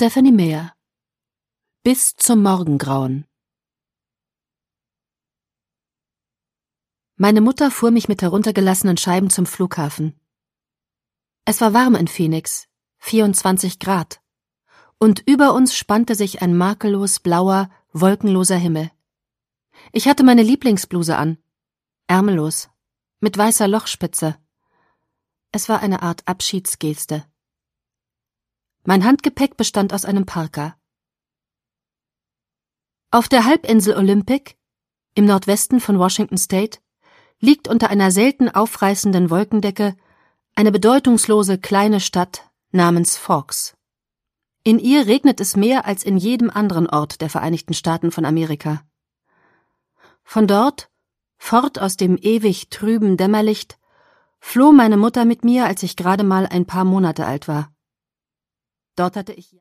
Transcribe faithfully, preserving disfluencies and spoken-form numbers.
Stephanie Meyer. Bis zum Morgengrauen. Meine Mutter fuhr mich mit heruntergelassenen Scheiben zum Flughafen. Es war warm in Phoenix, vierundzwanzig Grad, und über uns spannte sich ein makellos blauer, wolkenloser Himmel. Ich hatte meine Lieblingsbluse an, ärmellos, mit weißer Lochspitze. Es war eine Art Abschiedsgeste. Mein Handgepäck bestand aus einem Parka. Auf der Halbinsel Olympic, im Nordwesten von Washington State, liegt unter einer selten aufreißenden Wolkendecke eine bedeutungslose kleine Stadt namens Forks. In ihr regnet es mehr als in jedem anderen Ort der Vereinigten Staaten von Amerika. Von dort, fort aus dem ewig trüben Dämmerlicht, floh meine Mutter mit mir, als ich gerade mal ein paar Monate alt war. Dort hatte ich